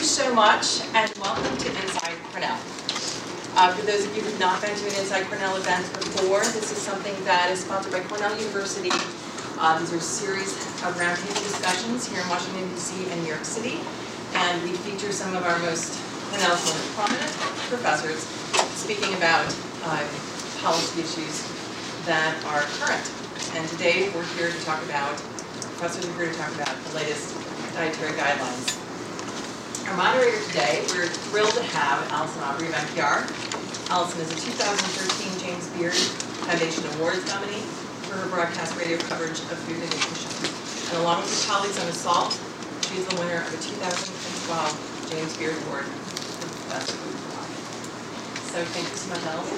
you so much, and welcome to Inside Cornell. For those of you who have not been to an Inside Cornell event before, this is something that is sponsored by Cornell University. These are a series of roundtable discussions here in Washington, D.C. and New York City, and we feature some of our most Cornell's most prominent professors speaking about policy issues that are current. And today we're here to talk about, professors are here to talk about the latest dietary guidelines. Our moderator today, we're thrilled to have Allison Aubrey of NPR. Allison is a 2013 James Beard Foundation Awards nominee for her broadcast radio coverage of food and nutrition. And along with her colleagues on Assault, she is the winner of a 2012 James Beard Award for Best Food Blog. So thank you so much, Allison.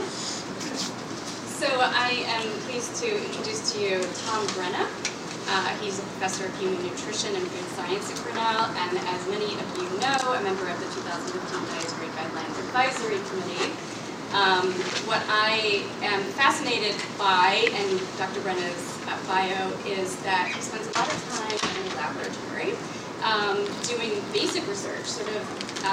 So I am pleased to introduce to you Tom Brenna. He's a professor of human nutrition and food science at Cornell, and as many of you know, a member of the 2015 Dietary Guidelines Advisory Committee. What I am fascinated by, and Dr. Brenna's bio, is that he spends a lot of time in the laboratory doing basic research, sort of,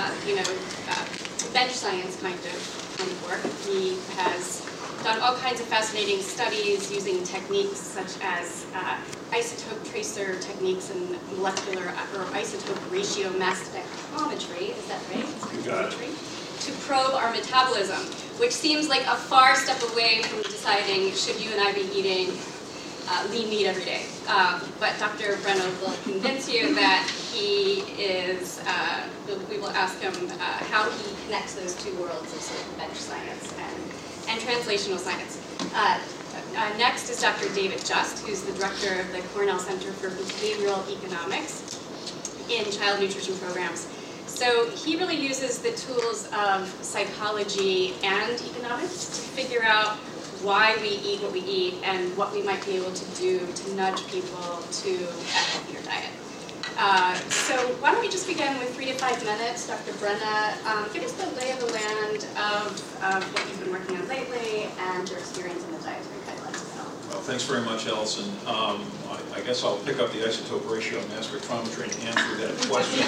bench science kind of work. He has done all kinds of fascinating studies using techniques such as isotope tracer techniques and molecular or isotope ratio mass spectrometry, is that right? You got it. To probe our metabolism, which seems like a far step away from deciding should you and I be eating lean meat every day. But Dr. Brenna will convince you that he is, we will ask him how he connects those two worlds of sort of bench science and translational science. Next is Dr. David Just, who's the director of the Cornell Center for Behavioral Economics in Child Nutrition Programs. So he really uses the tools of psychology and economics to figure out why we eat what we eat and what we might be able to do to nudge people to a healthier diet. So why don't we just begin with 3 to 5 minutes. Dr. Brenna, give us the lay of the land of what you've been working on lately and your experience in the dietary guidelines as well. Well, thanks very much, Allison. I guess I'll pick up the isotope ratio mass spectrometry and answer that question.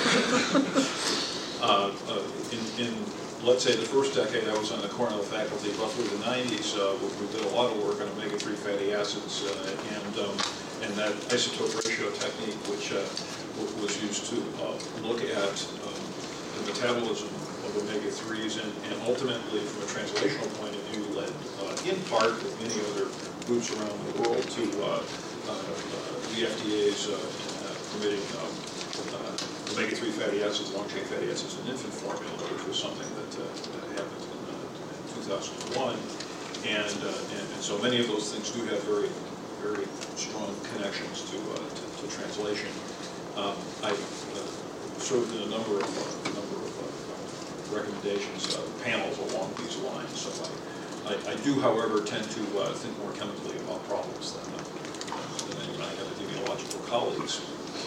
In let's say the first decade I was on the Cornell faculty, roughly the 90s, we did a lot of work on omega-3 fatty acids and that isotope ratio technique, which was used to look at the metabolism of omega-3s and ultimately, from a translational point of view, led in part with many other groups around the world to the FDA's permitting omega-3 fatty acids, long-chain fatty acids in infant formula, which was something that happened in 2001. And so many of those things do have very, very strong connections to translation. I've served in a number of recommendations, panels along these lines. So I do, however, tend to think more chemically about problems than any of my epidemiological colleagues.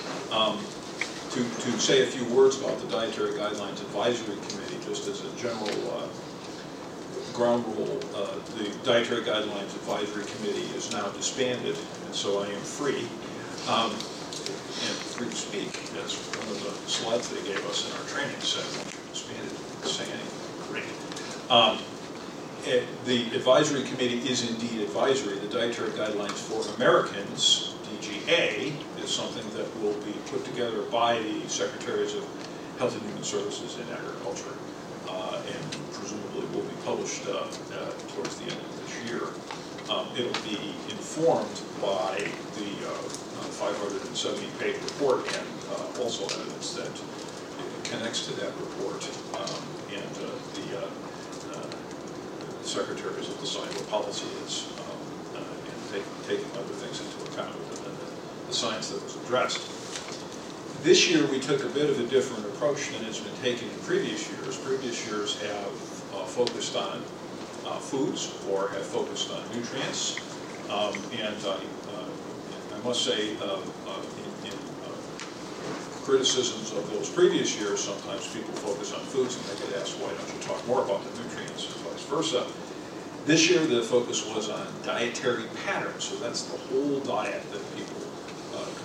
To say a few words about the Dietary Guidelines Advisory Committee, just as a general ground rule, the Dietary Guidelines Advisory Committee is now disbanded, and so I am free, and free to speak. That's one of the slides they gave us in our training set. Once you're disbanded, you can say anything. Great. The Advisory Committee is indeed advisory. The Dietary Guidelines for Americans, DGA, is something that will be put together by the Secretaries of Health and Human Services and Agriculture, and presumably will be published towards the end of this year. It'll be informed by the 570-page report and also evidence that connects to that report, and the secretaries have decided what policy is, and taking other things into account within the science that was addressed. This year we took a bit of a different approach than has been taken in previous years. Previous years have focused on foods or have focused on nutrients, and I must say in criticisms of those previous years, sometimes people focus on foods and they get asked, why don't you talk more about the nutrients, and vice versa. This year the focus was on dietary patterns, so that's the whole diet that people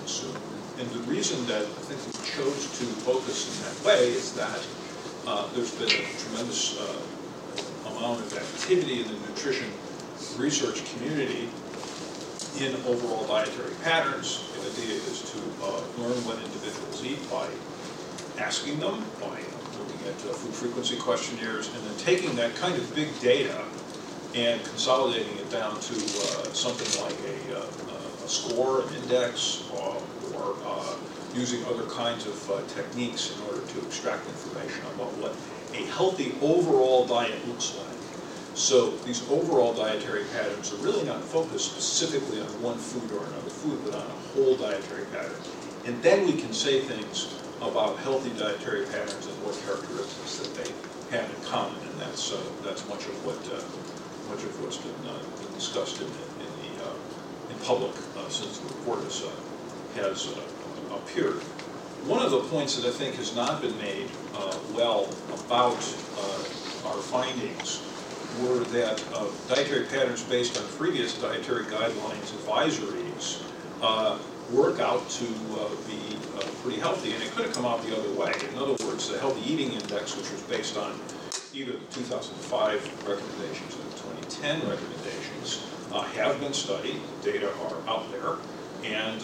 consume. And the reason that I think we chose to focus in that way is that there's been a tremendous amount of activity in the nutrition research community in overall dietary patterns. The idea is to learn what individuals eat by asking them, by looking at food frequency questionnaires, and then taking that kind of big data and consolidating it down to something like a score, an index, or using other kinds of techniques in order to extract information about what a healthy overall diet looks like. So these overall dietary patterns are really not focused specifically on one food or another food, but on a whole dietary pattern. And then we can say things about healthy dietary patterns and what characteristics that they have in common, and that's much of what's been discussed in public since the report has appeared. One of the points that I think has not been made well about our findings were that dietary patterns based on previous dietary guidelines advisories work out to be pretty healthy, and it could have come out the other way. In other words, the Healthy Eating Index, which was based on either the 2005 recommendations or the 2010 recommendations, have been studied, data are out there, and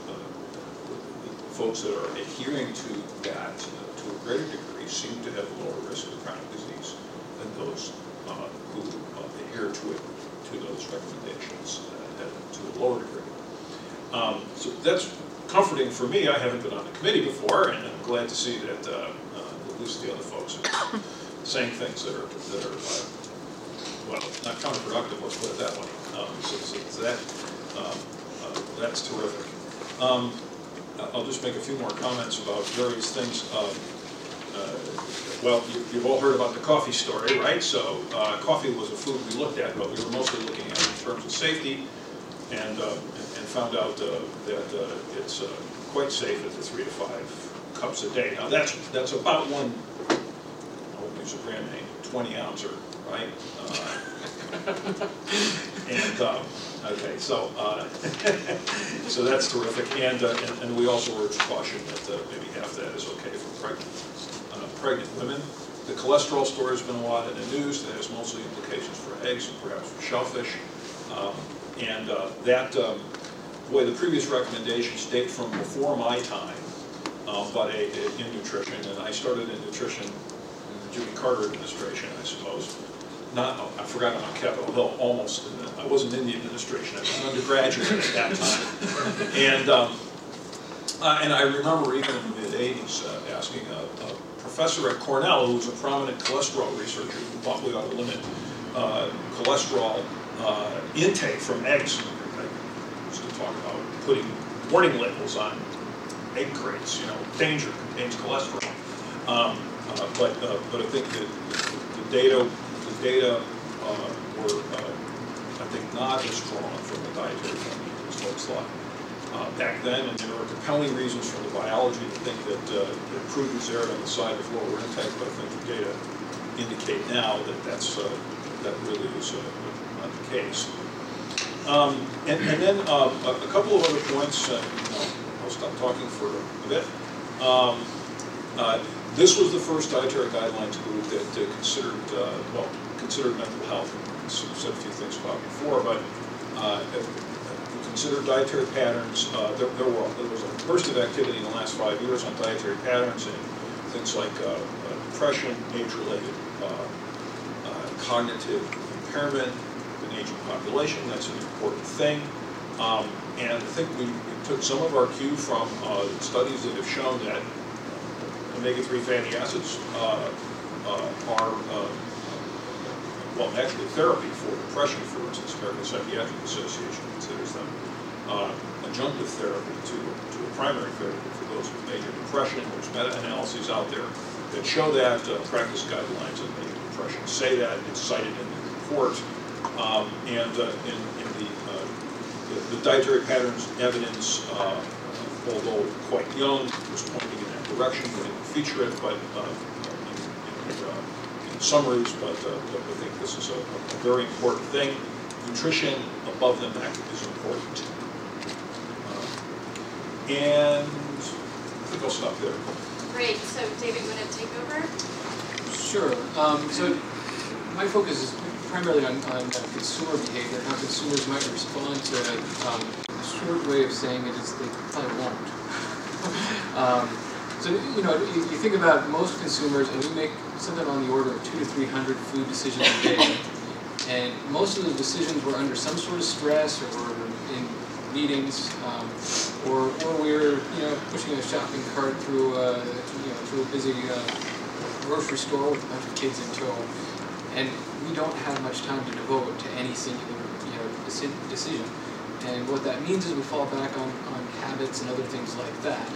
folks that are adhering to that to a greater degree seem to have a lower risk of chronic disease than those who adhere to those recommendations to a lower degree. So that's comforting for me. I haven't been on the committee before, and I'm glad to see that at least the other folks are saying things that are well, not counterproductive, let's put it that way. So that's terrific. I'll just make a few more comments about various things. Well, you've all heard about the coffee story, right? So coffee was a food we looked at, but we were mostly looking at it in terms of safety, and found out that it's quite safe at the 3 to 5 cups a day. Now that's about one, I won't use a brand name, 20-ouncer, right? And okay, so so that's terrific, and we also urge caution that maybe half that is okay for pregnant women. The cholesterol story has been a lot in the news. That has mostly implications for eggs and perhaps for shellfish, boy, the previous recommendations date from before my time, but in nutrition, and I started in nutrition in the Jimmy Carter administration, I suppose. I forgot on Capitol Hill, almost. I wasn't in the administration. I was an undergraduate at that time. And I remember even in the mid-'80s asking a professor at Cornell, who was a prominent cholesterol researcher, who thought we ought to limit cholesterol intake from eggs. I used to talk about putting warning labels on egg crates, danger, contains cholesterol. But I think that the data were, I think, not as strong from the dietary point of view as folks thought back then, and there are compelling reasons from the biology to think that prudence erred on the side of lower intake, but I think the data indicate now that that really is not the case. And then a couple of other points, I'll stop talking for a bit. This was the first dietary guidelines group that considered mental health. I've said a few things about before, but considered dietary patterns. There was a burst of activity in the last 5 years on dietary patterns and things like depression, age-related cognitive impairment in the aging population. That's an important thing. And I think we took some of our cue from studies that have shown that omega-3 fatty acids are, well, actually therapy for depression, for instance. American Psychiatric Association considers them adjunctive therapy to a primary therapy for those with major depression. There's meta-analyses out there that show that. Practice guidelines on major depression say that. It's cited in the report. And in the dietary patterns evidence, although quite young, was pointing in that direction. We didn't feature it, but in summaries. But I think this is a very important thing. Nutrition above the neck is important. And I think I'll stop there. Great. So, David, you want to take over? Sure. So my focus is primarily on consumer behavior, how consumers might respond to it. A short way of saying it is they probably won't. So, you know, you think about most consumers, and we make something on the order of 200 to 300 food decisions a day. And most of those decisions were under some sort of stress, or were in meetings, or we're, you know, pushing a shopping cart through through a busy grocery store with a bunch of kids in tow, and we don't have much time to devote to any singular, you know, decision. And what that means is we fall back on habits and other things like that.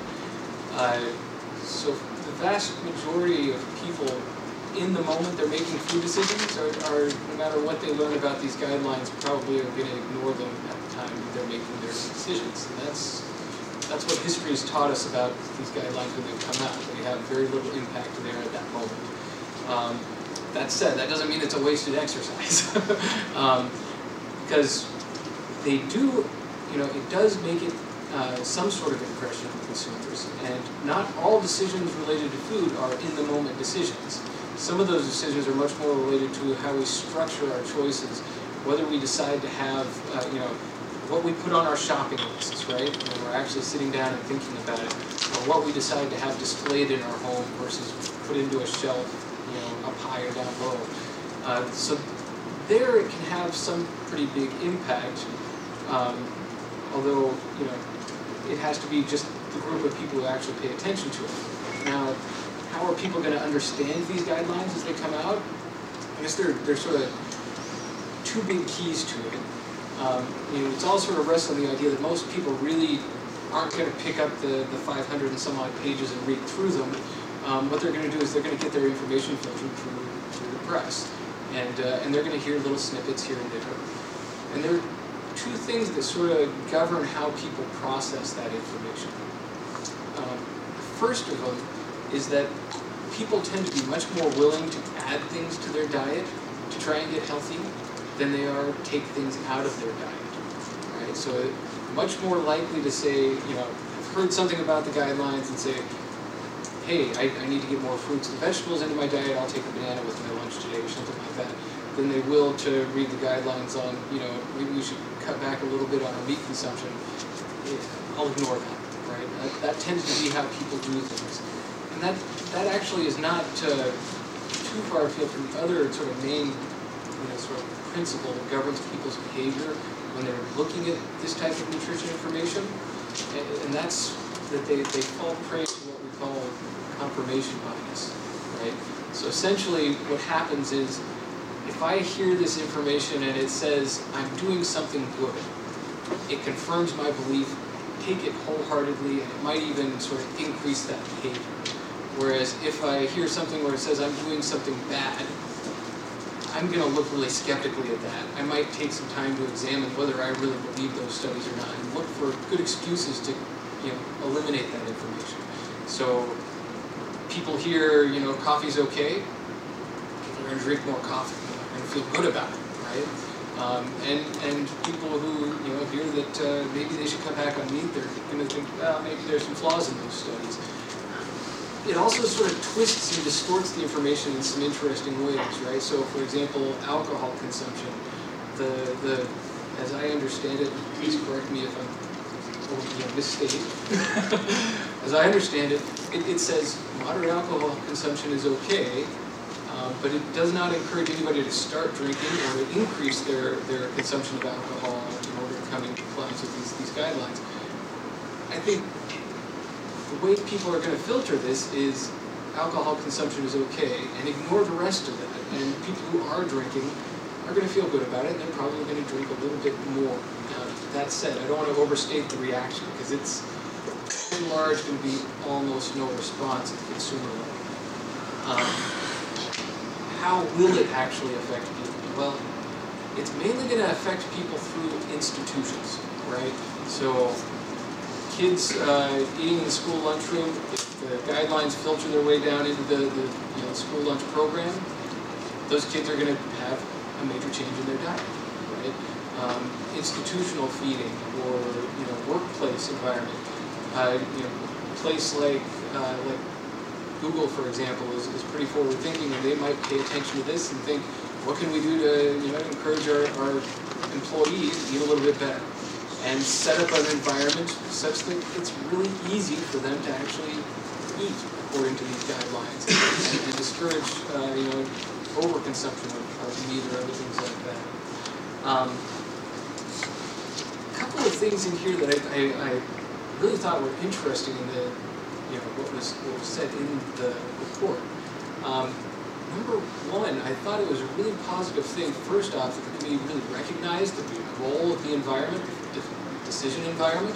So the vast majority of people, in the moment they're making food decisions, are no matter what they learn about these guidelines, probably are going to ignore them at the time that they're making their decisions. And that's what history has taught us about these guidelines when they've come out. They have very little impact there at that moment. That said, that doesn't mean it's a wasted exercise. Because they do, you know, it does make it some sort of impression on consumers. And not all decisions related to food are in-the-moment decisions. Some of those decisions are much more related to how we structure our choices, whether we decide to have, you know, what we put on our shopping lists, right? When we're actually sitting down and thinking about it, or what we decide to have displayed in our home versus put into a shelf, you know, up high or down low. So there it can have some pretty big impact, although, you know, it has to be just the group of people who actually pay attention to it. Now, how are people going to understand these guidelines as they come out? I guess there's sort of two big keys to it. You know, it's all sort of rests on the idea that most people really aren't going to pick up the 500 and some odd pages and read through them. What they're going to do is they're going to get their information filtered through the press, and they're going to hear little snippets here and there. And there are two things that sort of govern how people process that information. The first of them is that people tend to be much more willing to add things to their diet to try and get healthy than they are take things out of their diet, right? So much more likely to say, you know, I've heard something about the guidelines and say, hey, I need to get more fruits and vegetables into my diet, I'll take a banana with my lunch today or something like that, than they will to read the guidelines on, you know, maybe we should cut back a little bit on our meat consumption. I'll ignore that, right? That tends to be how people do things. And that actually is not too far afield from the other sort of main, you know, sort of principle that governs people's behavior when they're looking at this type of nutrition information, and that's that they fall prey to what we call confirmation bias, right? So essentially what happens is, if I hear this information and it says I'm doing something good, it confirms my belief, take it wholeheartedly, and it might even sort of increase that behavior. Whereas if I hear something where it says I'm doing something bad, I'm going to look really skeptically at that. I might take some time to examine whether I really believe those studies or not, and look for good excuses to, you know, eliminate that information. So people hear, you know, coffee's okay, people are going to drink more coffee, they're going to feel good about it, right? And people who, you know, hear that maybe they should cut back on meat, they're going to think, well, maybe there's some flaws in those studies. It also sort of twists and distorts the information in some interesting ways, right? So, for example, alcohol consumption. As I understand it, please correct me if I'm misstating. As I understand it, it says moderate alcohol consumption is okay, but it does not encourage anybody to start drinking or to increase their consumption of alcohol in order to come in compliance with these guidelines. I think the way people are going to filter this is alcohol consumption is okay, and ignore the rest of that. And people who are drinking are going to feel good about it, and they're probably going to drink a little bit more. Now, that said, I don't want to overstate the reaction, because it's, in large, going to be almost no response at the consumer level. How will it actually affect people? Well, it's mainly going to affect people through institutions, right? So kids eating in the school lunchroom, if the guidelines filter their way down into the school lunch program, those kids are going to have a major change in their diet, right? Institutional feeding or workplace environment, A place like Google, for example, is pretty forward thinking, and they might pay attention to this and think, what can we do to encourage our employees to eat a little bit better, and set up an environment such that it's really easy for them to actually eat according to these guidelines, and discourage overconsumption of meat or other things like that. A couple of things in here that I really thought were interesting in the what was said in the report. Number one, I thought it was a really positive thing, first off, that the committee really recognized the role of the environment, the decision environment.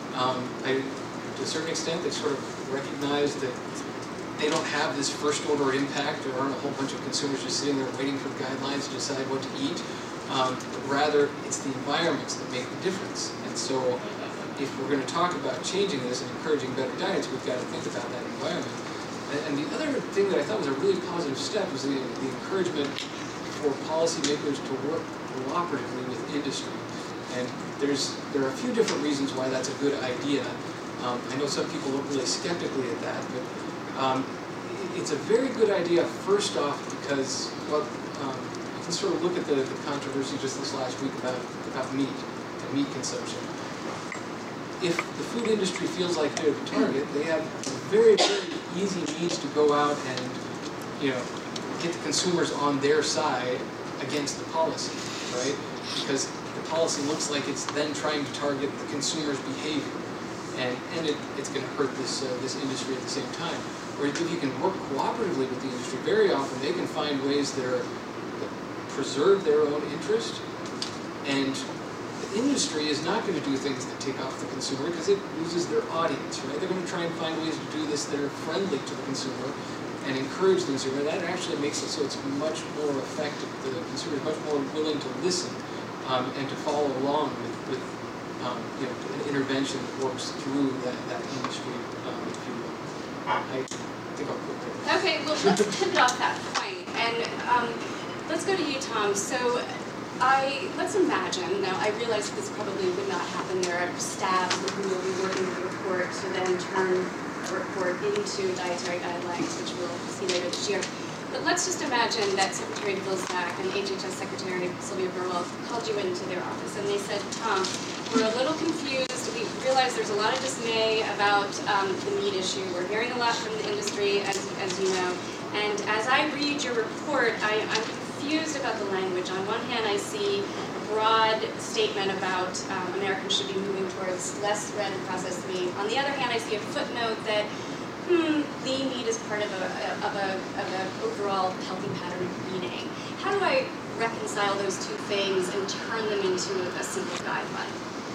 To a certain extent, they sort of recognized that they don't have this first order impact. There aren't a whole bunch of consumers just sitting there waiting for guidelines to decide what to eat. But rather, it's the environments that make the difference. And so, if we're going to talk about changing this and encouraging better diets, we've got to think about that environment. And the other thing that I thought was a really positive step was the encouragement for policymakers to work cooperatively with industry. And there are a few different reasons why that's a good idea. I know some people look really skeptically at that, but it's a very good idea, first off, because, well, you can sort of look at the controversy just this last week about meat and meat consumption. If the food industry feels like they're the target, they have very, very easy means to go out and, get the consumers on their side against the policy, right? Because the policy looks like it's then trying to target the consumer's behavior, and it's going to hurt this industry at the same time. Or if you can work cooperatively with the industry, very often they can find ways that preserve their own interest, and the industry is not going to do things that take off the consumer because it loses their audience, right? They're going to try and find ways to do this that are friendly to the consumer and encourage the consumer. That actually makes it so it's much more effective. The consumer is much more willing to listen and to follow along with an intervention that works through that industry, if you will. I think I'll quit there. Okay, well, let's pivot off that point, and let's go to you, Tom. So, let's imagine, now I realize this probably would not happen. There are staff who will be working with the report to then turn the report into dietary guidelines, which we'll see later this year. But let's just imagine that Secretary Vilsack and HHS Secretary Sylvia Burwell called you into their office and they said, Tom, we're a little confused. We realize there's a lot of dismay about the meat issue. We're hearing a lot from the industry, as you know. And as I read your report, I'm confused about the language. On one hand, I see a broad statement about Americans should be moving towards less red and processed meat. On the other hand, I see a footnote that lean meat is part of an overall healthy pattern of eating. How do I reconcile those two things and turn them into a simple guideline?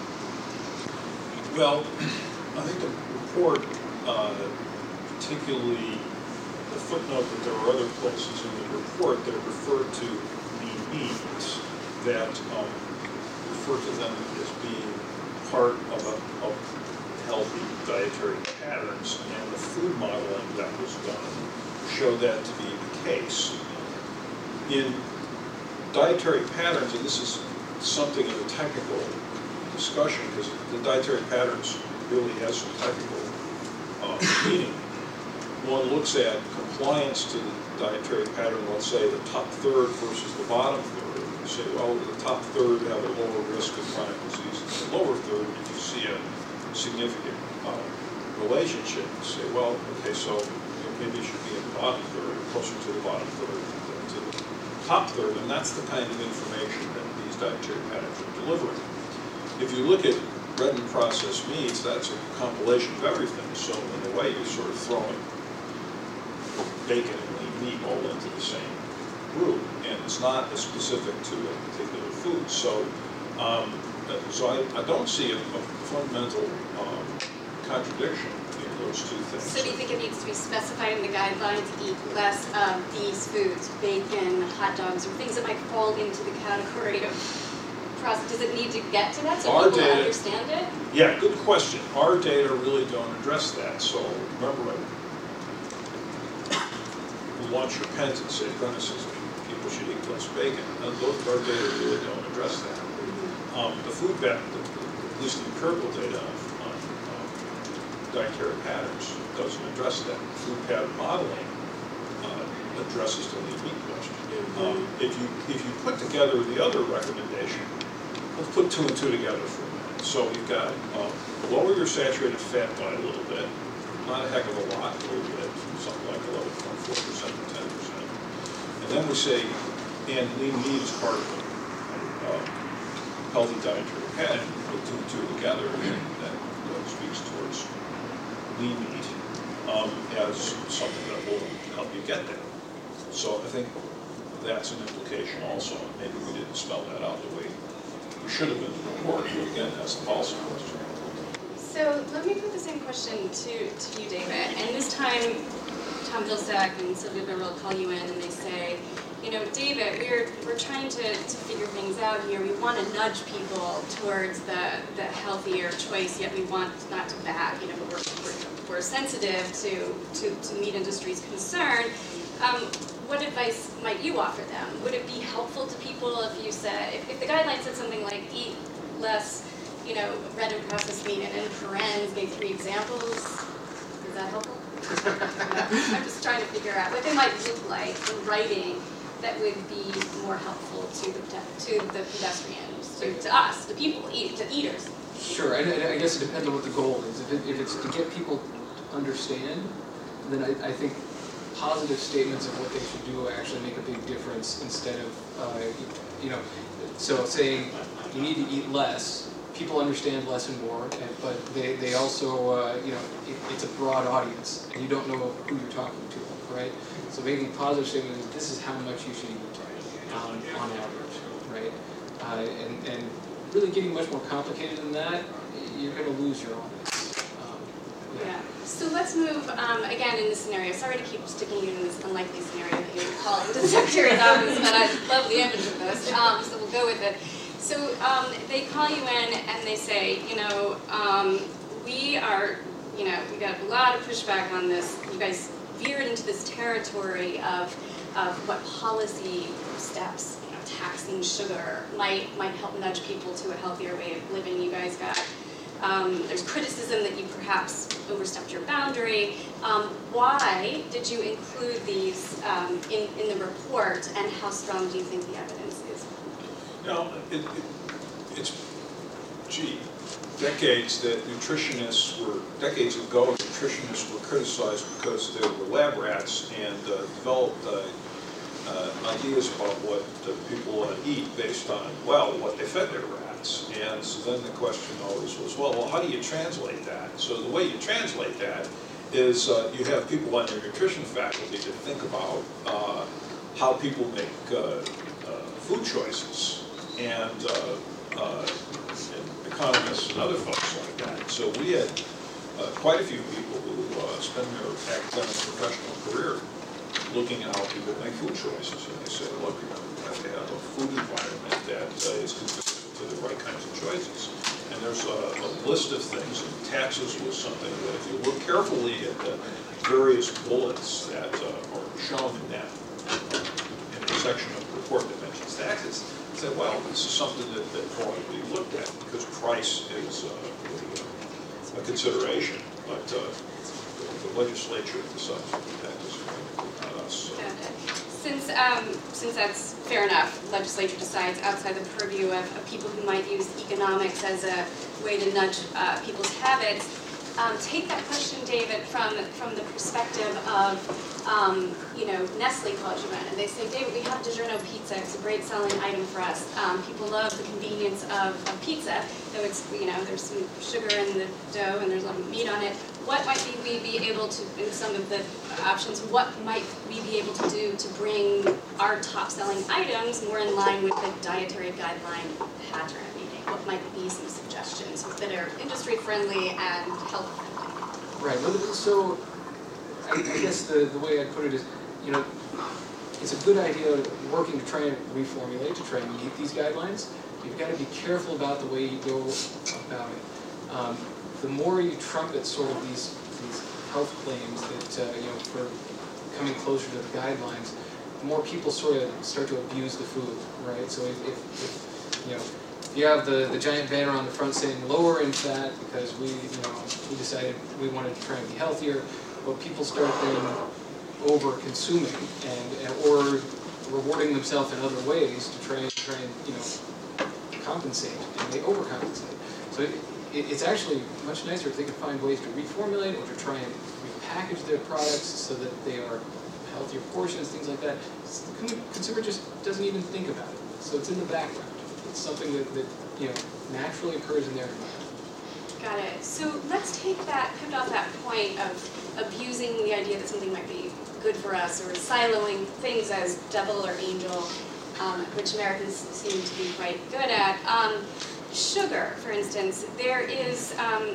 Well, I think the report, particularly the footnote that there are other places in the report that refer to lean meats that refer to them as being part of healthy dietary patterns, and the food modeling that was done showed that to be the case. In dietary patterns, and this is something of a technical discussion because the dietary patterns really has some technical meaning. One looks at compliance to the dietary pattern, let's say the top third versus the bottom third. You say, well, the top third have a lower risk of chronic disease than the lower third, if you see a significant relationship. You say, well, okay, so maybe it should be in the bottom third, closer to the bottom third than to the top third, and that's the kind of information that these dietary patterns are delivering. If you look at red and processed meats, that's a compilation of everything. So in a way, you're sort of throwing bacon and lean meat all into the same group, and it's not as specific to a particular food. So, I don't see a fundamental contradiction in those two things. So do you think it needs to be specified in the guidelines, eat less of these foods, bacon, hot dogs, or things that might fall into the category of process? Does it need to get to that so people understand it? Yeah, good question. Our data really don't address that. So remember, you launch your pens and say, premises, people should eat less bacon. Our data really don't address that. The food bank, at least the empirical data on dietary patterns doesn't address that. Food pattern modeling addresses the lean meat question. If you put together the other recommendation, let's put 2 and 2 together for a minute. So we've got lower your saturated fat by a little bit, not a heck of a lot, a little bit, something like 11.4% to 10%. And then we say, and lean meat is part of a healthy dietary pattern. Put 2 and 2 together, and that speaks towards lean meat as something that will help you get there. So I think that's an implication also. Maybe we didn't spell that out the way we should have been in the report, but again, that's the policy question. So let me put the same question to you, David. And this time, Tom Vilsack and Sylvia Beverl call you in and they say, you know, David, we're trying to figure things out here. We want to nudge people towards the healthier choice, yet we want not to back. You know, but we're sensitive to meat industry's concern. What advice might you offer them? Would it be helpful to people if you said, if the guideline said something like eat less, you know, red and processed meat, and in parens gave 3 examples? Is that helpful? I'm just trying to figure out what they might look like in writing that would be more helpful to the pedestrians, to us, the people, to eaters. Sure, and I guess it depends on what the goal is. If it's to get people to understand, then I think positive statements of what they should do actually make a big difference instead of, you know, so saying you need to eat less, people understand less and more, but they also, you know, it's a broad audience, and you don't know who you're talking to, right? So making positive statements, this is how much you should eat on average, right? And really getting much more complicated than that, you're going to lose your audience. Yeah. So let's move, again, in this scenario. Sorry to keep sticking you in this unlikely scenario that you call into the Secretary's office, but I love the image of this, so we'll go with it. So they call you in and they say, you know, we are, you know, we got a lot of pushback on this. You guys veered into this territory of what policy steps, you know, taxing sugar might help nudge people to a healthier way of living. You guys got, there's criticism that you perhaps overstepped your boundary. Why did you include these in the report, and how strong do you think the evidence is? You know, it's decades ago, nutritionists were criticized because they were lab rats and developed ideas about what people eat based on, well, what they fed their rats. And so then the question always was, well, how do you translate that? So the way you translate that is you have people on your nutrition faculty to think about how people make food choices, and economists and other folks like that. So we had quite a few people who spend their academic professional career looking at how people make food choices, and they say, look, you have to have a food environment that is consistent to the right kinds of choices. And there's a list of things, and taxes was something that if you look carefully at the various bullets that are shown in that in a section of the report that mentions taxes, say, well, this is something that ought to be looked at because price is a consideration, but the legislature decides that is not us. So. Okay. Since that's fair enough, legislature decides outside the purview of people who might use economics as a way to nudge people's habits. Take that question, David, from the perspective of, you know, Nestle calls you in and they say, David, we have DiGiorno pizza. It's a great selling item for us. People love the convenience of pizza, though it's, you know, there's some sugar in the dough and there's a lot of meat on it. What might we be able to, in some of the options, what might we be able to do to bring our top selling items more in line with the dietary guideline pattern? What might be some suggestions that are industry friendly and health friendly? Right. So I guess the way I'd put it is, you know, it's a good idea working to try and reformulate, to try and meet these guidelines. You've got to be careful about the way you go about it. The more you trumpet sort of these health claims that, you know, for coming closer to the guidelines, the more people sort of start to abuse the food, right? So if you know, you have the giant banner on the front saying lower in fat because we decided we wanted to try and be healthier, but people start then over consuming or rewarding themselves in other ways to try and compensate, and they overcompensate. So it's actually much nicer if they can find ways to reformulate or to try and repackage their products so that they are healthier portions, things like that. The consumer just doesn't even think about it. So it's in the background. It's something that naturally occurs in their environment. Got it. So let's pivot off that point of abusing the idea that something might be good for us, or siloing things as devil or angel, which Americans seem to be quite good at. Sugar, for instance, there is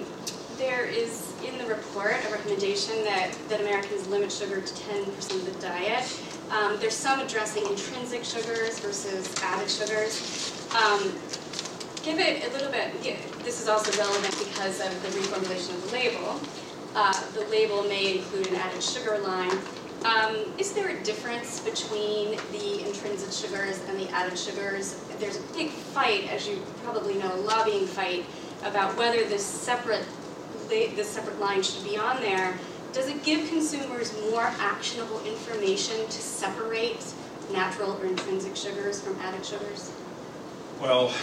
in the report a recommendation that Americans limit sugar to 10% of the diet. There's some addressing intrinsic sugars versus added sugars. Give it a little bit, this is also relevant because of the reformulation of the label. The label may include an added sugar line. Is there a difference between the intrinsic sugars and the added sugars? There's a big fight, as you probably know, a lobbying fight about whether this separate line should be on there. Does it give consumers more actionable information to separate natural or intrinsic sugars from added sugars? Well,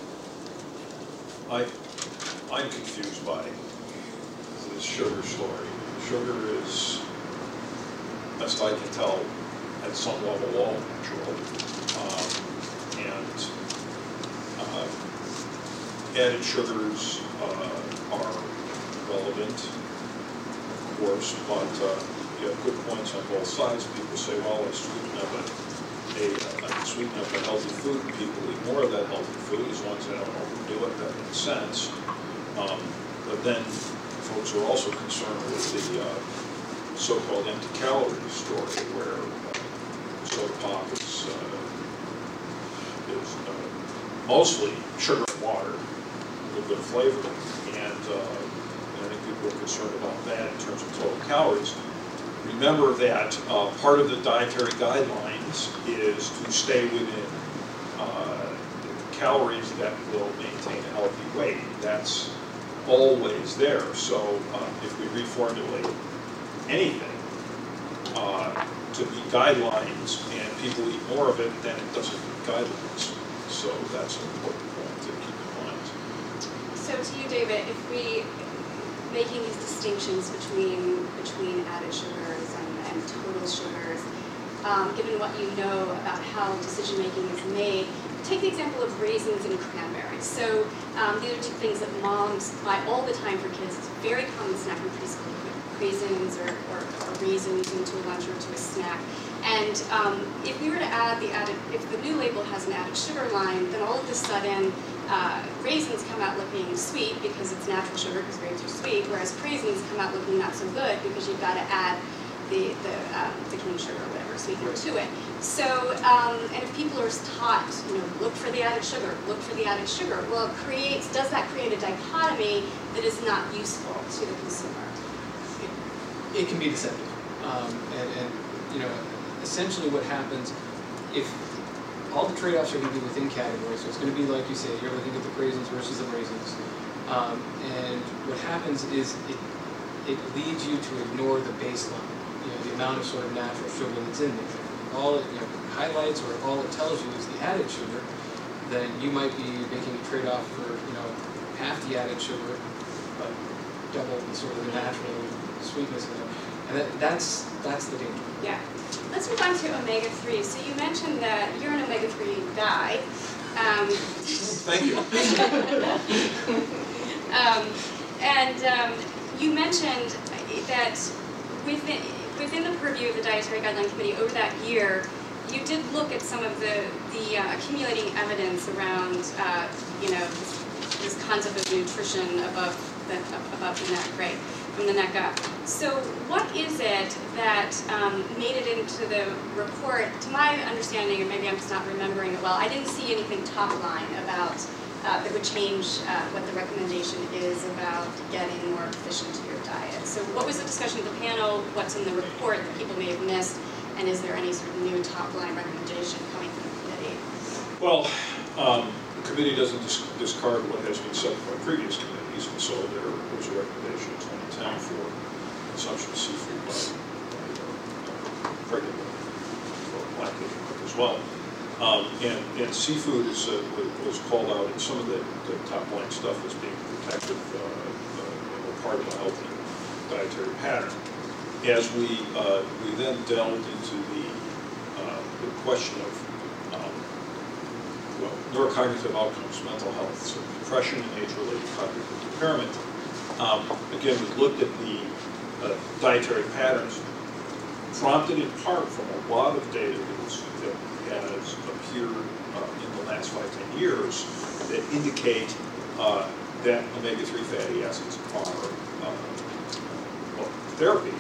I'm confused by this sugar story. Sugar is, best I can tell, at some level all natural. Added sugars are relevant, of course, but you have good points on both sides. People say, well, I can sweeten up a healthy food, and people eat more of that healthy food as long as they don't overdo it. That makes sense. But then folks are also concerned with the so-called empty calories story, where soda pop is mostly sugar and water with a bit of flavor, and I think people are concerned about that in terms of total calories. Remember that part of the dietary guidelines is to stay within calories that will maintain a healthy weight. That's always there. So if we reformulate anything to meet guidelines and people eat more of it, then it doesn't meet guidelines. So that's an important point to keep in mind. So to you, David, if we making these distinctions between added sugars and total sugars, given what you know about how decision making is made, take the example of raisins and cranberries. So these are two things that moms buy all the time for kids. It's a very common snack in preschool. You put raisins or raisins into a lunch or into a snack. And if we were to add if the new label has an added sugar line, then all of a sudden raisins come out looking sweet because it's natural sugar, because raisins are sweet, whereas craisins come out looking not so good because you've got to add the cane sugar or whatever sweetener to it. So, and if people are taught, look for the added sugar, well, does that create a dichotomy that is not useful to the consumer? It can be deceptive, essentially what happens if all the trade-offs are going to be within categories. So it's going to be like you say, you're looking at the craisins versus the raisins, and what happens is it leads you to ignore the baseline, the amount of sort of natural sugar that's in there. All it highlights or all it tells you is the added sugar. Then you might be making a trade-off for half the added sugar, but double the sort of the natural sweetness in it. And that's the danger. Yeah. Let's move on to omega-3. So you mentioned that you're an omega-3 guy. Thank you. You mentioned that within the purview of the Dietary Guideline Committee over that year, you did look at some of the accumulating evidence around this concept of nutrition above the neck, right? From the neck up. So what is it that made it into the report? To my understanding, or maybe I'm just not remembering it well, I didn't see anything top line about that would change what the recommendation is about getting more efficient to your diet. So what was the discussion of the panel? What's in the report that people may have missed? And is there any sort of new top line recommendation coming from the committee? Well, The committee doesn't discard what has been said by previous committees, and so there was a recommendation in 2010 for consumption of seafood by pregnant women or lactating women as well. And seafood was called out in some of the top line stuff as being protective part of a healthy dietary pattern. As we then delved into the question of neurocognitive outcomes, mental health, so depression and age-related cognitive impairment. Again, we looked at the dietary patterns, prompted in part from a lot of data that has appeared in the last 5-10 years that indicate that omega-3 fatty acids are therapy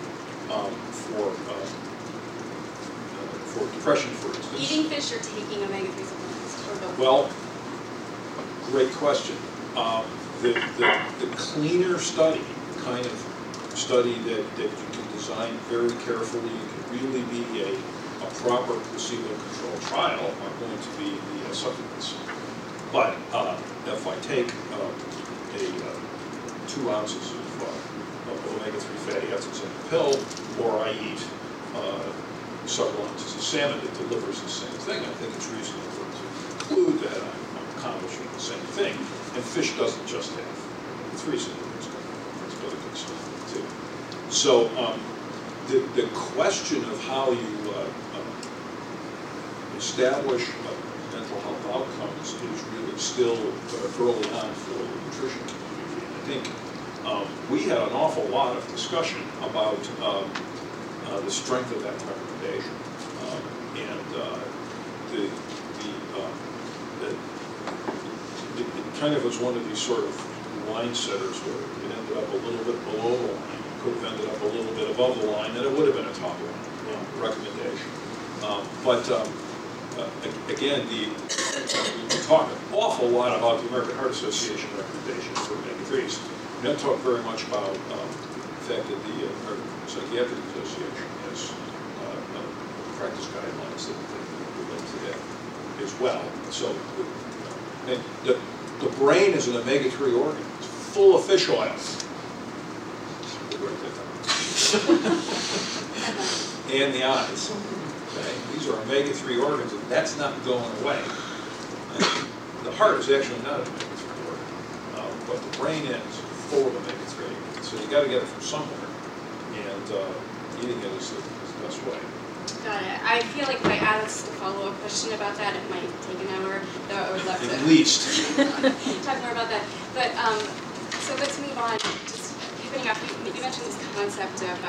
for depression, for instance. Eating fish or taking omega-3 supplements, or both? Well, great question. The cleaner study, the kind of study that you can design very carefully, it can really be a proper placebo-controlled trial, are going to be the supplements. But if I take 2 ounces of omega-3 fatty acids in a pill, or I eat several ounces of salmon that delivers the same thing, I think it's reasonable to conclude that I'm accomplishing the same thing. And fish doesn't just have omega-3, so it's other good stuff too. So the question of how you establish mental health outcomes is really still early on for the nutrition community. And I think we had an awful lot of discussion about the strength of that recommendation, it kind of was one of these sort of line setters where it ended up a little bit below the line, it could have ended up a little bit above the line, and it would have been a top line recommendation. Again, we talk an awful lot about the American Heart Association recommendations for omega-3s. We don't talk very much about the fact that the American Psychiatric Association has practice guidelines that relate to that as well. So the brain is an omega-3 organ. It's full of fish oil. And the eyes. Okay? These are omega-3 organs, and that's not going away. The heart is actually not an omega-3 organ, but the brain is full of omega-3. So you got to get it from somewhere, and eating it is the best way. Got it. I feel like if I asked a follow-up question about that, it might take an hour, though I would love to. At least. Talk more about that. But, so let's move on. Just pivoting up, you mentioned this concept of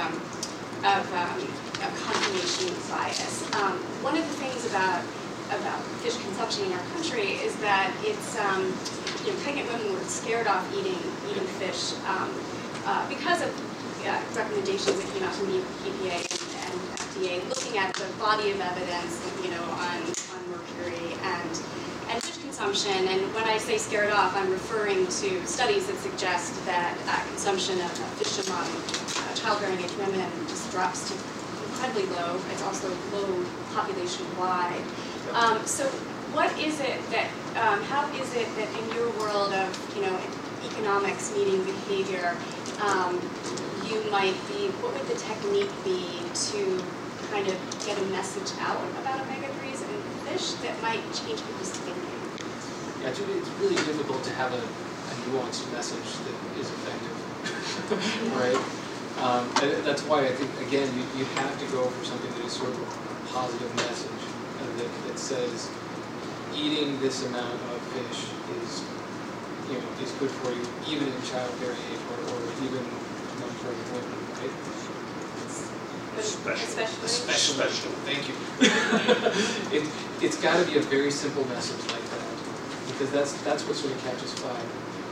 confirmation bias. One of the things about fish consumption in our country is that it's, pregnant women were scared off eating fish because of recommendations that came out from the EPA and FDA looking at the body of evidence, on mercury and fish consumption. And when I say scared off, I'm referring to studies that suggest that consumption of fish among childbearing age women just drops to incredibly low. It's also low population-wide. So what is it that, how is it that in your world of, economics meeting behavior, you might be, what would the technique be to kind of get a message out about omega-3s in fish that might change people's thinking? Yeah, it's really difficult to have a nuanced message that is effective, right? That's why I think, again, you have to go for something that is sort of a positive message that says eating this amount of fish is good for you, even in childbearing age or even among pregnant women, right? Especially. Thank you. It's got to be a very simple message like that, because that's what sort of catches fire.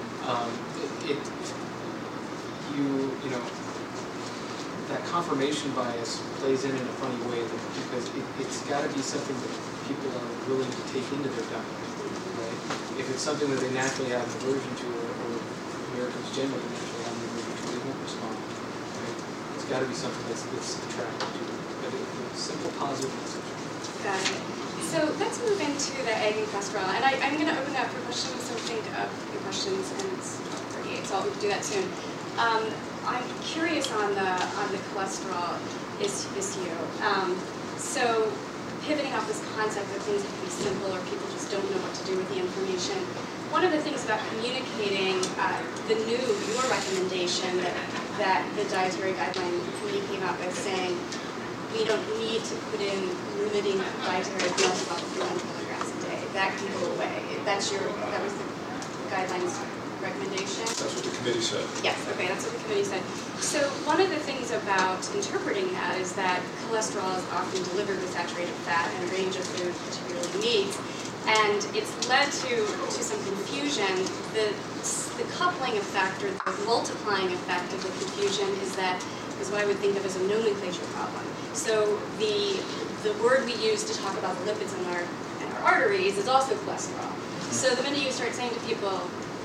That confirmation bias plays in a funny way because it's got to be something that people are willing to take into their diet, right? If it's something that they naturally have an aversion to, or Americans generally naturally have an aversion to, they won't respond, right? It's got to be something that's attractive to them, but a simple positive message. Got it. So let's move into the egg and cholesterol, and I'm going to open up for questions, so think of your questions, and it's 38, so I'll do that soon. I'm curious on the cholesterol issue. So pivoting off this concept that things have to be simple or people just don't know what to do with the information, one of the things about communicating your recommendation that the dietary guideline committee came up with, saying we don't need to put in limiting dietary cholesterol to 1 kilograms a day. That can go away. That was the guidelines recommendation? That's what the committee said. Yes, okay, that's what the committee said. So one of the things about interpreting that is that cholesterol is often delivered with saturated fat and a range of food, particularly meats, and it's led to some confusion. The coupling effect or the multiplying effect of the confusion is what I would think of as a nomenclature problem. So the word we use to talk about the lipids in our arteries is also cholesterol. So the minute you start saying to people,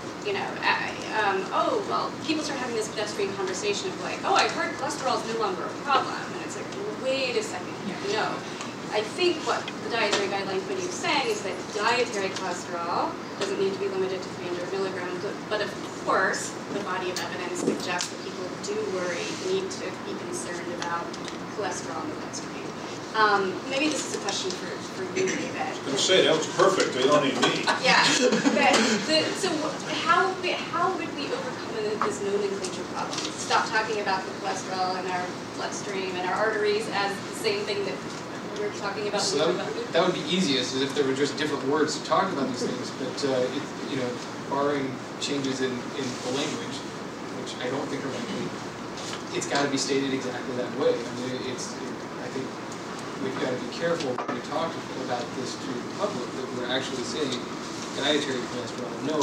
oh, well, people start having this pedestrian conversation of like, oh, I've heard cholesterol is no longer a problem. And it's like, wait a second here. No. I think what the Dietary Guideline Committee is saying is that dietary cholesterol doesn't need to be limited to 300 milligrams, but of course, the body of evidence suggests that people do need to be concerned about cholesterol in the bloodstream. Maybe this is a question for you, David. I was going to say, that was perfect. They don't need me. Yeah. So how would we overcome this nomenclature problem? Stop talking about the cholesterol in our bloodstream and our arteries as the same thing that we're talking about. So that would be easiest, is if there were just different words to talk about these things. But barring changes in the language, which I don't think are likely, it's got to be stated exactly that way. I mean, I think we've got to be careful when we talk about this to the public that we're actually saying dietary cholesterol. No,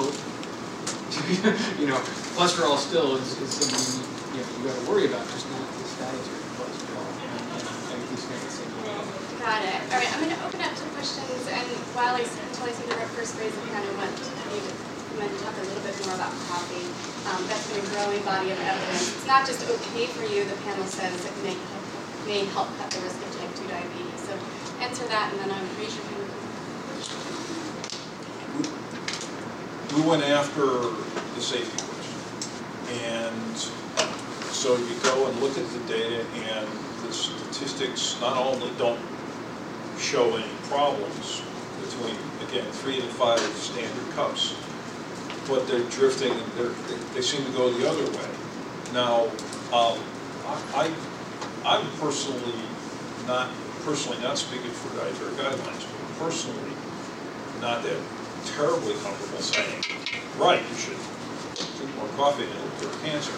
cholesterol still is something you got to worry about, just not this dietary cholesterol. I think he's going to say Got it. All right, I'm going to open up to questions, and until I see the first phrase, I kind of want you to talk a little bit more about coffee. That's been a growing body of evidence. It's not just okay for you, the panel says it may help cut the risk of type 2 diabetes. So answer that, and then I'll raise your hand. We went after the safety question. And so you go and look at the data, and the statistics not only don't show any problems between, again, 3 and 5 standard cups, but they're drifting, they seem to go the other way. Now, I'm personally not speaking for dietary guidelines, but personally not that terribly comfortable saying, right, you should drink more coffee and it'll cure cancer.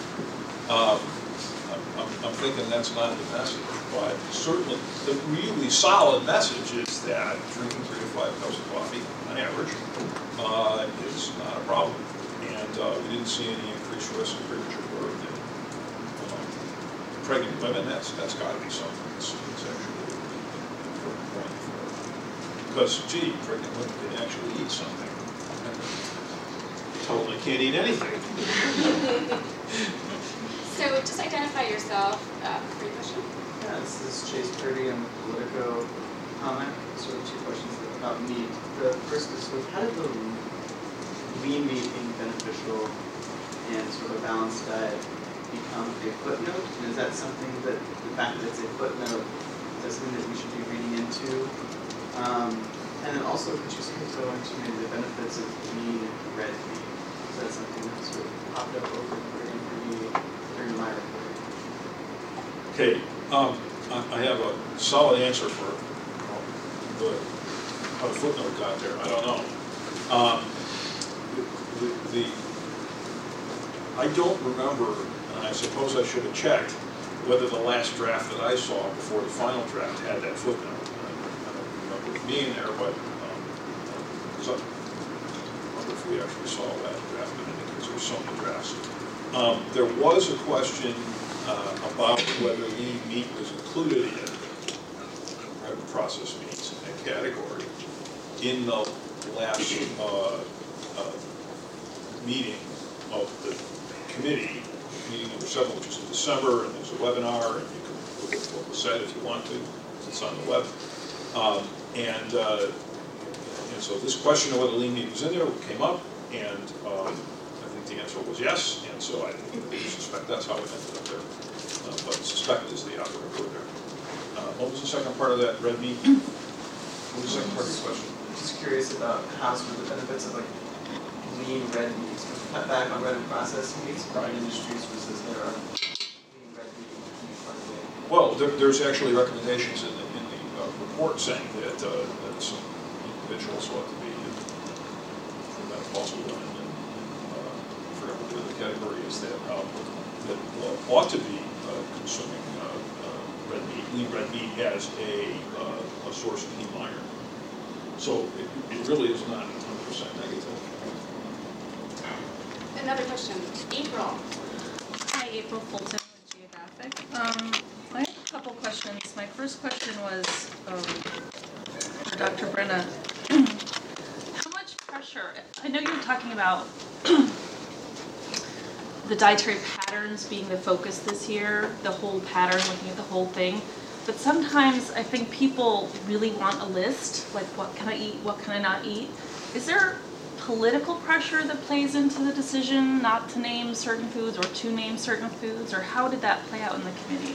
I'm thinking that's not the message, but certainly the really solid message is that drinking 3 to 5 cups of coffee on average is not a problem. And we didn't see any increased risk of premature birth in pregnant women. That's got to be something that's actually an important point for. Because, gee, pregnant women can actually eat something. Totally can't eat anything. So just identify yourself for your question. Yeah, this is Chase Purdy. I'm with Politico. I have sort of 2 questions about meat. The first is, how did the lean meat being beneficial and sort of a balanced diet become a footnote? And is that something that the fact that it's a footnote does something that we should be reading into? And then also, could you go into maybe the benefits of lean red meat? Is that something that sort of popped up over and for me during my reporting? Okay, I have a solid answer for how the footnote got there. I don't know. I don't remember, and I suppose I should have checked, whether the last draft that I saw before the final draft had that footnote. I don't remember it being there, but I wonder if we actually saw that draft, because there were so many drafts. There was a question about whether lean meat was included in processed meats in that category in the last meeting of the committee, meeting number 7, which is in December, and there's a webinar, and you can look at what was said if you want to, it's on the web. And so this question of whether lean meat was in there came up, and I think the answer was yes, and so I suspect that's how it ended up there. But suspect is the operative word there. What was the second part of that, red meat? What was the second part of your question? I'm just curious about how sort of the benefits of like lean red meats, cut back on red and processed meats from industries versus their lean red meat part of it. Well, there's actually recommendations in the report saying that some individuals ought to be menopausal women, and I forget what the category is that ought to be consuming red meat, lean red meat as a source of heme iron. So it really is not 100% negative. Another question, April. Hi, April Fulton with Geographic. I have a couple questions. My first question was for Dr. Brenna. How much pressure, I know you were talking about the dietary patterns being the focus this year, the whole pattern, looking at the whole thing. But sometimes I think people really want a list, like what can I eat, what can I not eat? Is there political pressure that plays into the decision not to name certain foods or to name certain foods, or how did that play out in the committee?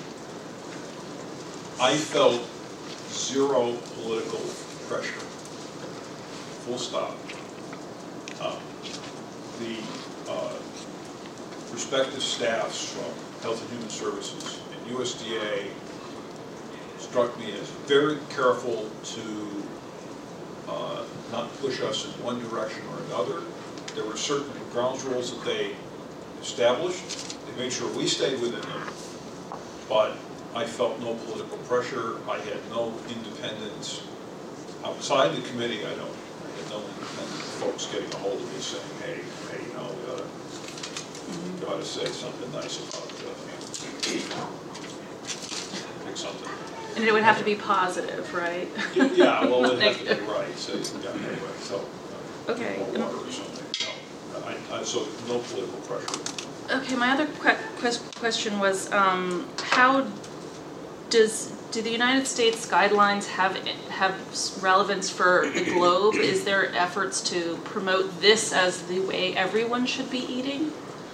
I felt zero political pressure, full stop. The respective staffs from Health and Human Services and USDA struck me as very careful to not push us in one direction or another. There were certain ground rules that they established. They made sure we stayed within them, but I felt no political pressure. I had no independence outside the committee. I had no independent folks getting a hold of me saying, hey, you know, you ought to say something nice about pick something. And it would have to be positive, right? Yeah, well, it has to be right. So, yeah, anyway, so Okay. more water or something. No, so no political pressure. Okay, my other question was, how do the United States guidelines have relevance for the globe? Is there efforts to promote this as the way everyone should be eating?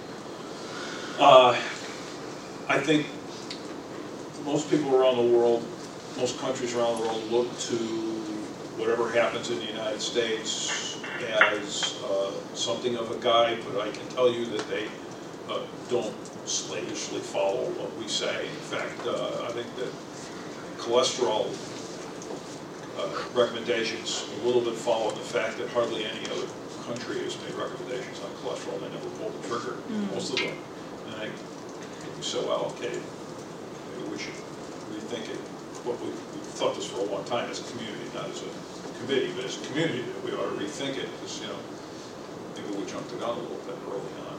I think most people around the world, most countries around the world look to whatever happens in the United States as something of a guide, but I can tell you that they don't slavishly follow what we say. In fact, I think that cholesterol recommendations a little bit follow the fact that hardly any other country has made recommendations on cholesterol. They never pulled the trigger, most of them. And I think we said, well, okay, maybe we should rethink it. What we've thought this for a long time as a community, not as a committee, but as a community, that we ought to rethink it, because, you know, maybe we jumped the gun a little bit early on.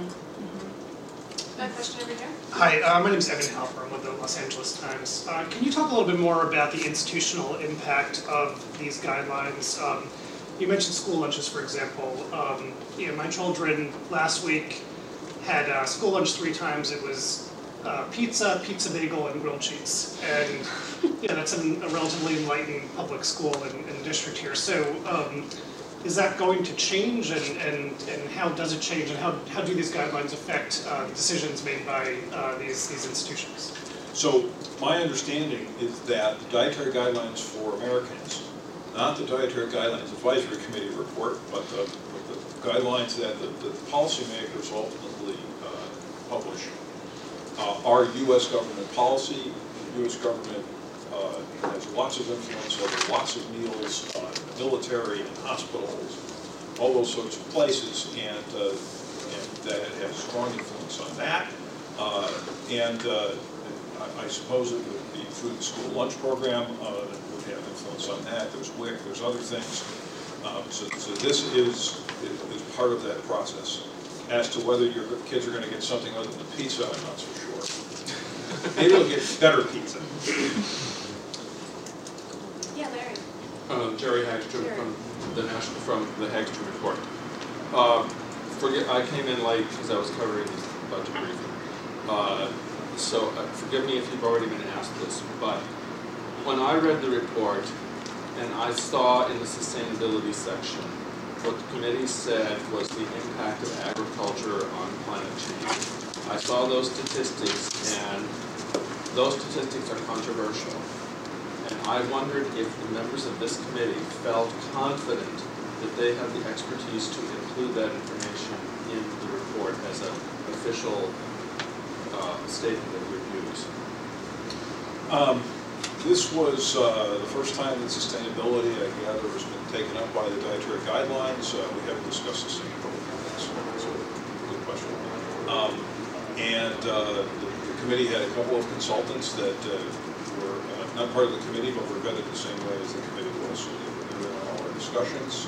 A question over here. Hi, my name is Evan Halper. I'm with the Los Angeles Times. Can you talk a little bit more about the institutional impact of these guidelines? You mentioned school lunches, for example. You know, my children last week had school lunch 3 times. It was pizza, pizza bagel, and grilled cheese. And you know, that's in a relatively enlightened public school in the district here. So is that going to change, and how does it change, and how do these guidelines affect decisions made by these institutions? So my understanding is that the dietary guidelines for Americans, not the Dietary Guidelines Advisory Committee report, but the guidelines that the policymakers ultimately publish, are U.S. government policy. The U.S. government has lots of influence over lots of meals on military and hospitals, all those sorts of places, and that it has strong influence on that. I suppose it would be through the school lunch program that would have influence on that. There's WIC, there's other things. So this is part of that process. As to whether your kids are going to get something other than pizza, I'm not so sure. Maybe they'll get better pizza. Yeah, Larry. Jerry Hagstrom from the Hagstrom Report. I came in late because I was covering this budget briefing. So forgive me if you've already been asked this, but when I read the report, and I saw in the sustainability section, what the committee said was the impact of agriculture on climate change. I saw those statistics, and those statistics are controversial. And I wondered if the members of this committee felt confident that they have the expertise to include that information in the report as an official statement of your views. This was the first time that sustainability, I gather, has been taken up by the dietary guidelines. We haven't discussed this in a couple of minutes, so that's a good question. The committee had a couple of consultants that were not part of the committee, but were vetted the same way as the committee was, so they were there in all our discussions.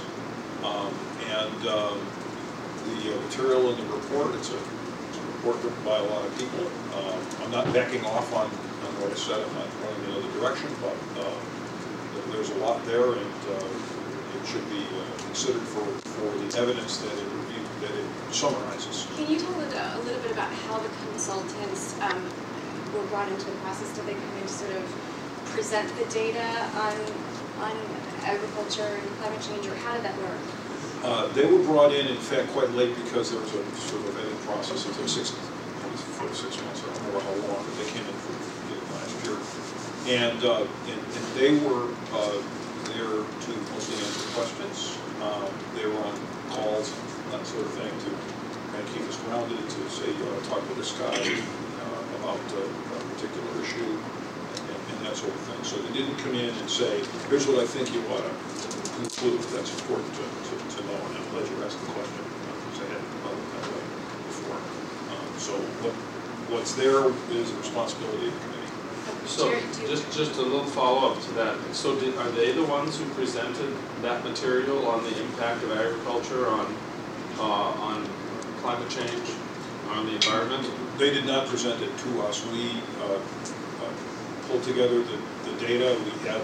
The material in the report, it's a report written by a lot of people. I'm not backing off on what I said, I'm not going in another direction, but there's a lot there, and it should be considered for the evidence that it summarizes. Can you tell a little bit about how the consultants were brought into the process? Did they come in to sort of present the data on agriculture and climate change, or how did that work? They were brought in fact, quite late because there was a sort of vetting process. It took 6 months, I don't know how long, but they came in for last year. And they were there to mostly answer questions. They were on calls, that sort of thing, to kind of keep us grounded, to say, talk to this guy about a particular issue, and that sort of thing. So they didn't come in and say, here's what I think you ought to conclude. That's important to know, and I'm glad you asked the question, because I hadn't thought of it that way before. So what's there is a responsibility of the committee. So, just a little follow-up to that. So are they the ones who presented that material on the impact of agriculture on climate change, on the environment? They did not present it to us. We pulled together the data. We had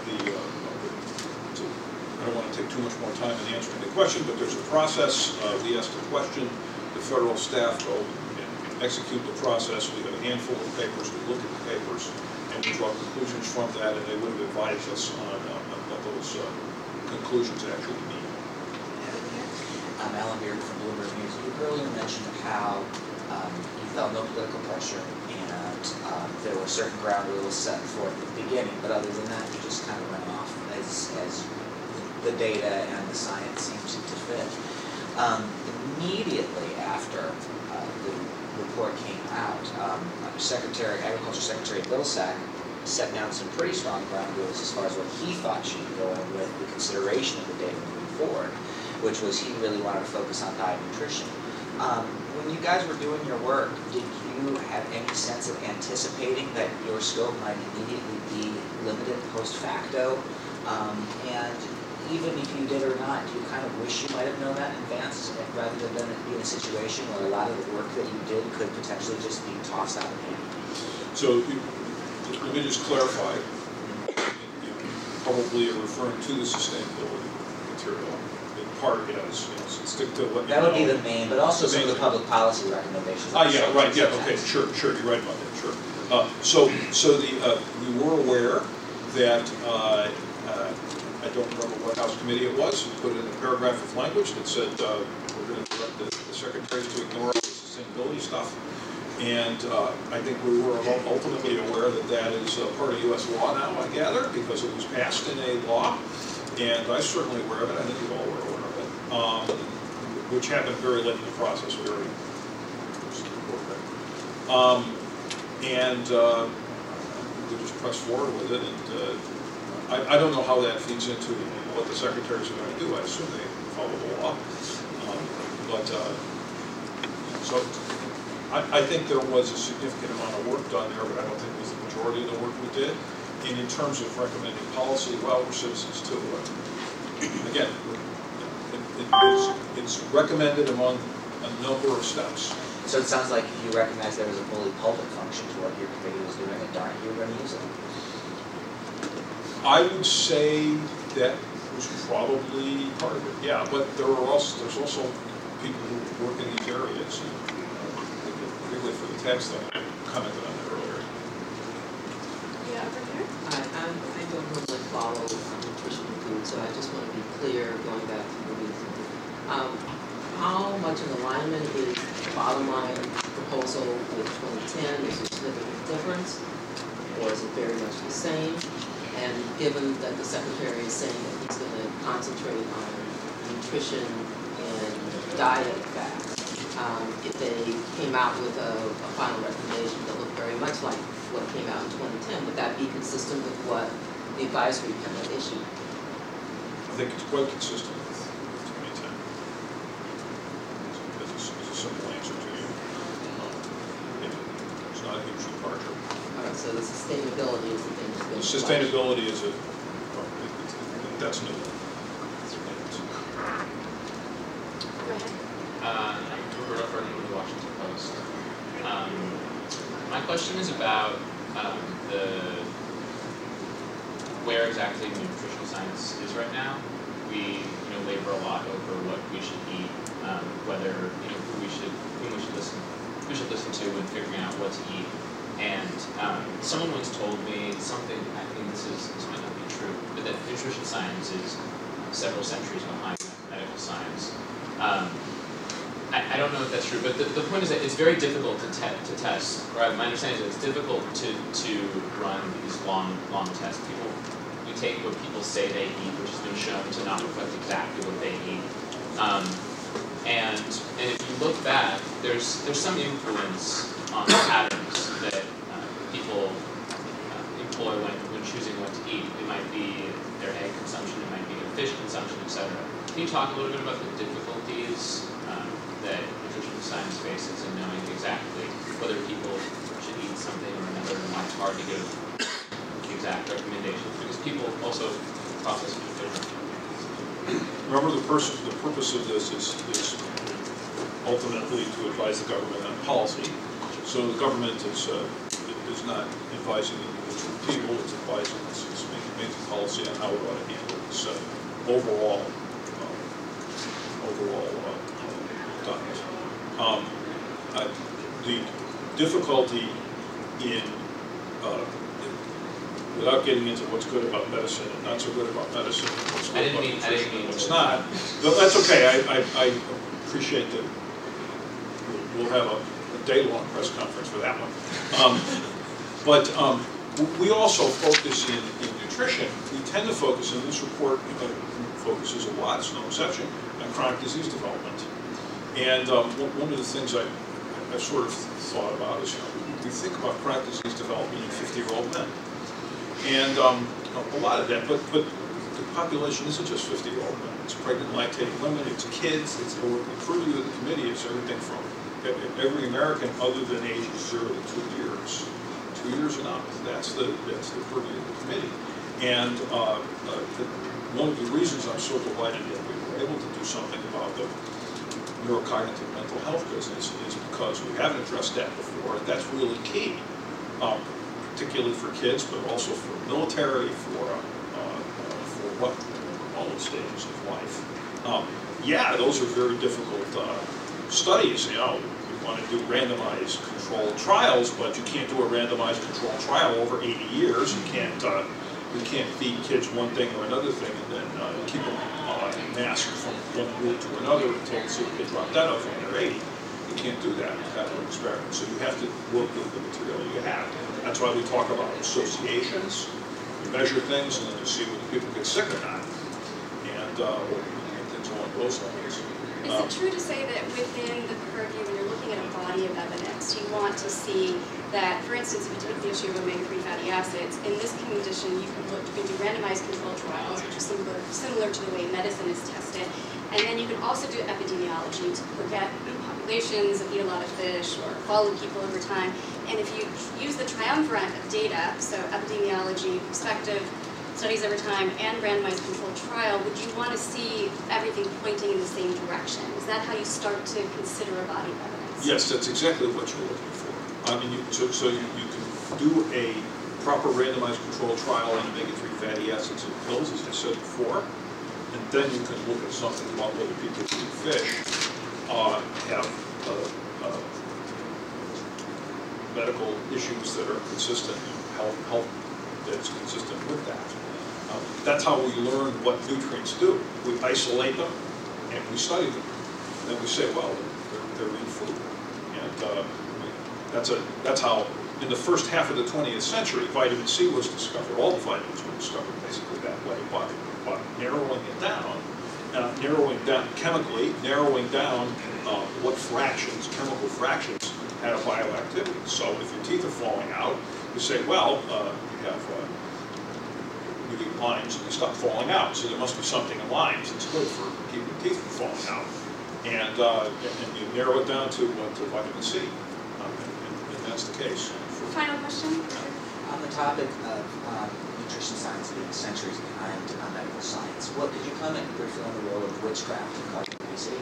I don't want to take too much more time in answering the question, but there's a process. We asked a question. The federal staff go and execute the process. We have a handful of papers. We look at the papers, and we draw conclusions from that, and they would have advised us on what those conclusions actually mean. I'm Alan Beard from Bloomberg News. You earlier mentioned how you felt no political pressure, and there were certain ground rules set forth at the beginning, but other than that, you just kind of went off as the data and the science seemed to fit. Immediately after the report came out, Agriculture Secretary Vilsack set down some pretty strong ground rules as far as what he thought should go in with the consideration of the data moving forward, which was he really wanted to focus on diet and nutrition. When you guys were doing your work, did you have any sense of anticipating that your scope might immediately be limited post facto? And even if you did or not, do you kind of wish you might have known that in advance rather than be in a situation where a lot of the work that you did could potentially just be tossed out of hand? So let me just clarify. Probably you're referring to the sustainability material. In part, yes. Stick to what you That would know. be the main, but also some of the public policy recommendations. Yeah, right. Yeah, okay, sure. You're right about that. Sure. We were aware that. I don't remember what House committee it was, put in a paragraph of language that said we're going to direct the secretaries to ignore all the sustainability stuff. And I think we were ultimately aware that that is part of U.S. law now, I gather, because it was passed in a law. And I'm certainly aware of it. I think you all were aware of it, which happened very late in the process. We already supported it. We just pressed forward with it. And I don't know how that feeds into what the secretaries are going to do. I assume they follow the law. So I think there was a significant amount of work done there, but I don't think it was the majority of the work we did. And in terms of recommending policy, well, we're citizens too. Again, it's recommended among a number of steps. So it sounds like you recognize there was a bully pulpit function to what your committee was doing, and darn, you were going to use it. I would say that was probably part of it, yeah. But there's also people who work in these areas, particularly for the text that I commented on that earlier. Yeah, over here. I don't normally follow nutrition food so I just want to be clear, going back to the reason. How much of alignment is the bottom line proposal with 2010? Is there a significant difference, or is it very much the same? And given that the Secretary is saying that he's going to concentrate on nutrition and diet facts, if they came out with a final recommendation that looked very much like what came out in 2010, would that be consistent with what the advisory panel issued? I think it's quite consistent with 2010. It's a simple answer to you. It's not a huge departure. All right, so the sustainability is the thing that's been. Sustainability is that's new. Roberto Ferdinand with the Washington Post. My question is about where exactly nutritional science is right now. We labor a lot over what we should eat, whether whom we should listen to when figuring out what to eat. And someone once told me something. I think this might not be true, but that nutrition science is several centuries behind medical science. I don't know if that's true, but the point is that it's very difficult to test. Or my understanding is that it's difficult to run these long tests. We take what people say they eat, which has been shown to not reflect exactly what they eat. And if you look back, there's some influence on the patterns that people employ when choosing what to eat. It might be their egg consumption, it might be their fish consumption, etc. Can you talk a little bit about the difficulties that nutrition science faces in knowing exactly whether people should eat something or another, and why it's hard to give the exact recommendations, because people also process food differently. Remember, the purpose of this is ultimately to advise the government on policy. So the government is not advising individual people; it's advising, it's making policy on how we ought to handle this overall diet. The difficulty in without getting into what's good about medicine and not so good about medicine, what's good about nutrition and what's not. No, that's okay. I appreciate that. We'll have a day-long press conference for that one. But we also focus in nutrition. We tend to focus, and this report focuses a lot, it's no exception, on chronic disease development. And one of the things I've sort of thought about is, we think about chronic disease development in 50-year-old men. And a lot of that, but the population isn't just 50-year-old men. It's pregnant lactating women, it's kids, it's the purview of the committee is everything from every American other than ages 0 to 2 years. 2 years and up. That's the purview of the committee. And one of the reasons I'm so delighted that we were able to do something about the neurocognitive mental health business is because we haven't addressed that before, and that's really key, particularly for kids, but also for military, for all the stages of life. Yeah, those are very difficult studies. You want to do randomized controlled trials, but you can't do a randomized controlled trial over 80 years. You can't feed kids one thing or another thing and then keep them masked from one group to another until they drop dead off when they're 80. You can't do that kind of experiment. So you have to work with the material you have. That's why we talk about associations. You measure things and then you see whether people get sick or not. And things along those lines. Is it true to say that within the purview, when you're looking at a body of evidence, you want to see that, for instance, if you take the issue of omega-3 fatty acids, in this condition you can do randomized controlled trials, which is similar to the way medicine is tested, and then you can also do epidemiology to look at populations that eat a lot of fish or follow people over time. And if you use the triumvirate of data, so epidemiology, prospective studies over time, and randomized controlled trial, would you want to see everything pointing in the same direction? Is that how you start to consider a body of evidence? Yes, that's exactly what you're looking for. I mean, so you can do a proper randomized controlled trial on omega-3 fatty acids and pills, as I said before, and then you can look at something about whether people who eat fish have medical issues that are consistent, health that's consistent with that. That's how we learn what nutrients do. We isolate them and we study them. And then we say, well, they're in food. And that's how, in the first half of the 20th century, vitamin C was discovered. All the vitamins were discovered basically that way, by narrowing it down, narrowing down chemically, narrowing down what fractions, chemical fractions, had a bioactivity. So if your teeth are falling out, you say, well, you eat limes and they stop falling out, so there must be something in limes that's good for keeping teeth from falling out. And you narrow it down to vitamin C, and that's the case. Final question? On the topic of nutrition science being centuries behind medical science, what did you comment briefly on the role of witchcraft in causing obesity?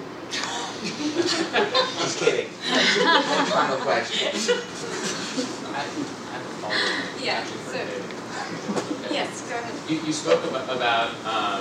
Just kidding. One final question. I have a follow-up. Yeah, actually for so- David. Yes, go ahead. You spoke about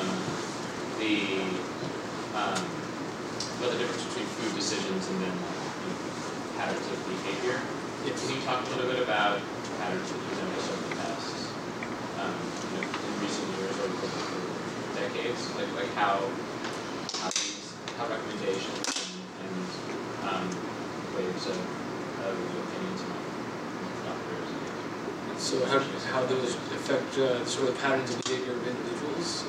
the difference between food decisions and then patterns of behavior. Yes. Can you talk a little bit about patterns that you noticed over the past, in recent years or decades, like how recommendations and waves of opinions among doctors. So how those affect sort of patterns of behavior of individuals?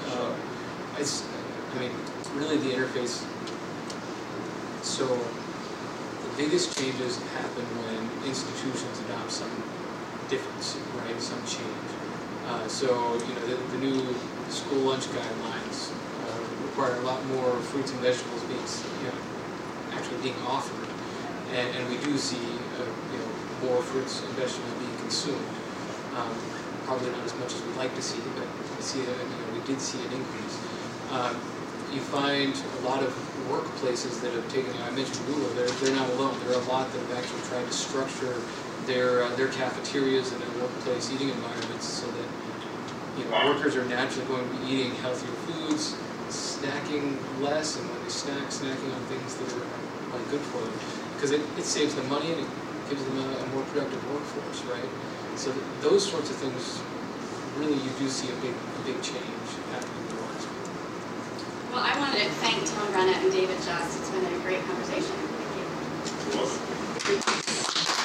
Really the interface. So the biggest changes happen when institutions adopt some difference, right? Some change. The new school lunch guidelines require a lot more fruits and vegetables actually being offered, and we do see more fruits and vegetables being consumed. Probably not as much as we'd like to see, but we did see an increase. You find a lot of workplaces that have taken, I mentioned Google, they're not alone. There are a lot that have actually tried to structure their cafeterias and their workplace eating environments so that workers are naturally going to be eating healthier foods, snacking less, and when they snacking on things that are good for them. Because it saves them money and it gives them a more productive workforce, right? So those sorts of things, really you do see a big change happening in the last week. Well, I wanted to thank Tom Brennan and David Just. It's been a great conversation. Thank you. You're welcome.